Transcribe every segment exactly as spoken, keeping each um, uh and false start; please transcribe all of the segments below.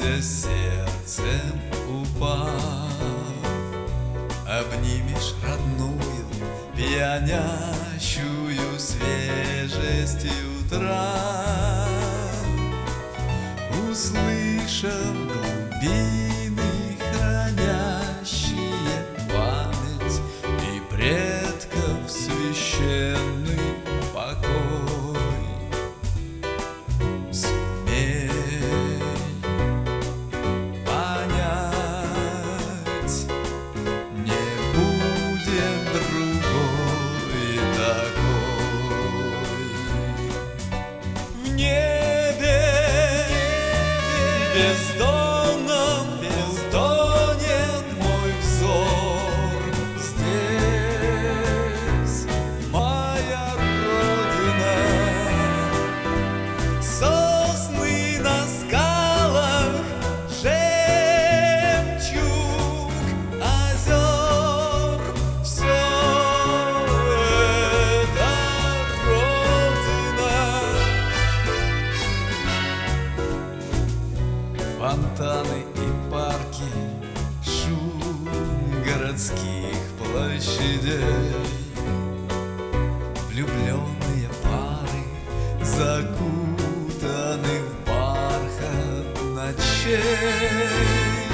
Проснешься сердцем упав, обнимешь родную, пьянящую свежестью трав, услышав глубины, хранящие память и предков священный покой. Сумей понять, не будет другой такой. В небе бездонном утонет мой взор. Здесь моя родина, сосны на скалах, жемчуг озер. Все это родина. Фонтаны и парки, шум городских площадей, влюбленные пары, закутаны в бархат ночей,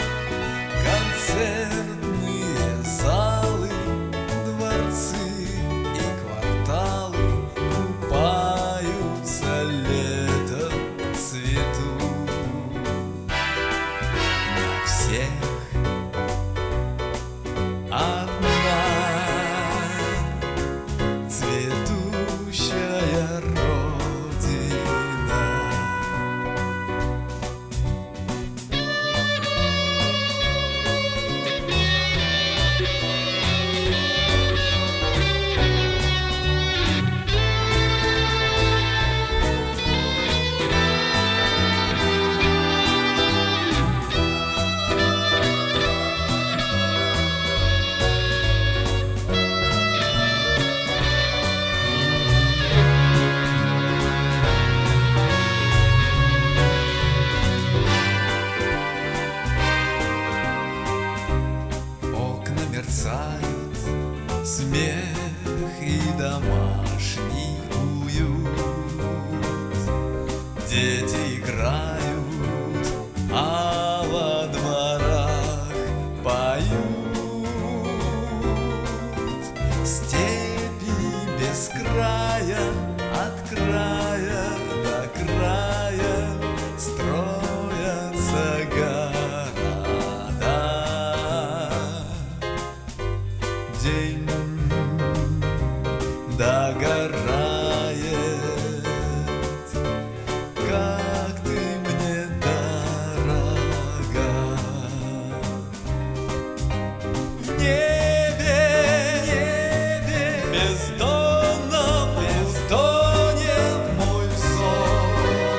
концертные залы, дворцы и кварталы купаются летом в цвету. Всех одна цветущая родина. Мерцает смех и домашний уют. Дети играют, а во дворах поют. Степи без края, от края до края строятся города. День догорает, как ты мне дорога. В небе, небе бездонном утонет мой взор.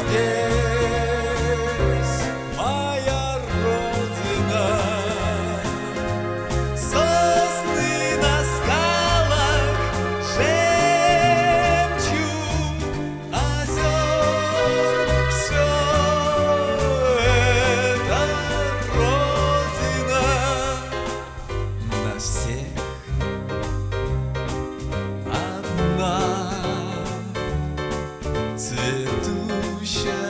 Здесь моя родина, сосны на скалах, жемчуг озер. Все это родина. На всех одна цветущая